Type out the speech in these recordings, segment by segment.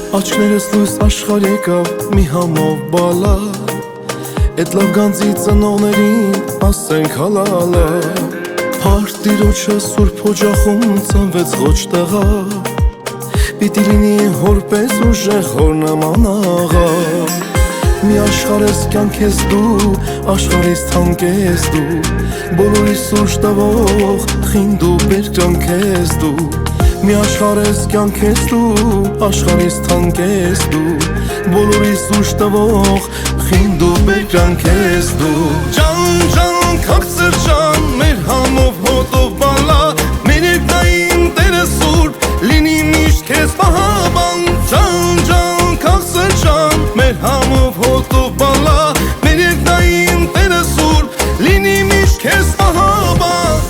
Աչքներս լույս աշխարհ եկավ մի համով բալա, Էդ լավ գանձի ծնողներին ասենք հալալա, Հարթ տիրոջը սուրբ օջախում ծնվեց ոչ տղա, Պիտի լինի հոր պես ուժեղ հոր նման աղա, Մի աշխարհ ես կյանք ես դու, աշխարհից թանկ ես դու, Բոլորիս ուժ տվող խինդ ու բերկրանք ես դու, Մի աշխարհ ես կյանք ես դու, աշխարհից թանկ ես դու, Բոլորիս ուժ տվող խինդ ու բերկրանք ես դու, Ջան, ջան, քաղցր ջան, մեր համով հոտով բալա, Մեր երկնային Տերը սուրբ, լինի միշտ քեզ պահապան, Ջան, ջան, քաղցր ջան, մեր համով հոտով բալա, Մեր երկնային Տերը սուրբ, լինի միշտ քեզ պահապան,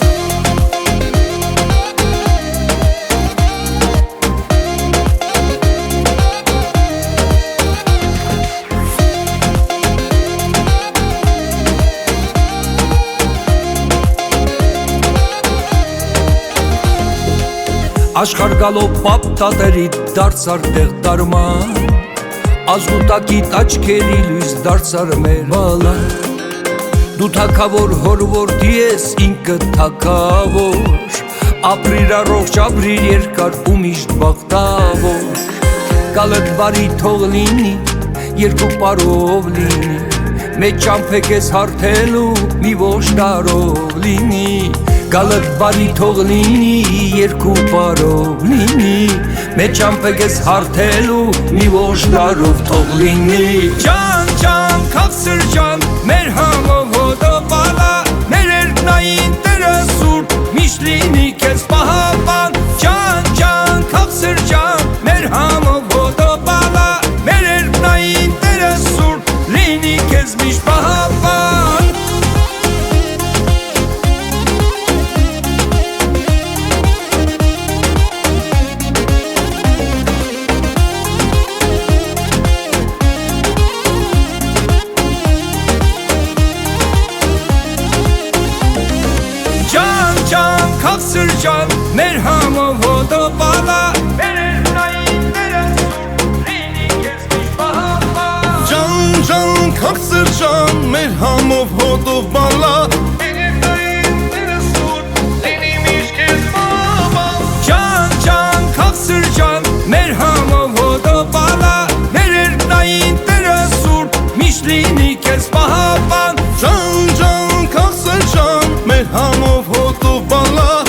Աշխարհ գալով պապ տատերի դարձար տեղ դարման, Ազգուտակիտ աչքերի լույս դարձար մեր բալա, Դու թագավոր հոր որդի ես ինքդ թագավոր, Ապրիր առողջ ապրիր երկար ու միշտ բախտավոր, Գալդ բարի թող լինի, երկու պարով լինի, Մեծ ճամփեք ես հարթելու մի ոչտարով լինի, Գալդ բարի թող լինի, երկու պարով լինի, Մեծ ճամփեք ես հարթելու մի ոչտարով թող լինի, Ջան, ջան, քաղցր ջան, մեր համով հոտով բալա, Մեր երկնային Տերը սուրբ, միշտ լինի քեզ պահապան, Ջան, ջան, քաղցր ջան, մեր համով հոտով բալա, Մեր երկնային Տերը սուրբ, լինի քեզ միշտ պահապան, Քաղցր ջան, մեր համով հոտով բալա, Մեր երկնային Տերը սուրբ, լինի քեզ միշտ պահապան, Ջան, ջան, քաղցր ջան, մեր համով հոտով բալա, Մեր երկնային Տերը սուրբ, լինի միշտ քեզ պահապան, Ջան, ջան, քաղցր ջան, մեր համով հոտով բալա, Մեր երկնային Տերը սուրբ, միշտ լինի քեզ պահապան, Ջան, ջան, քաղցր ջան, մեր համով հոտով բալա,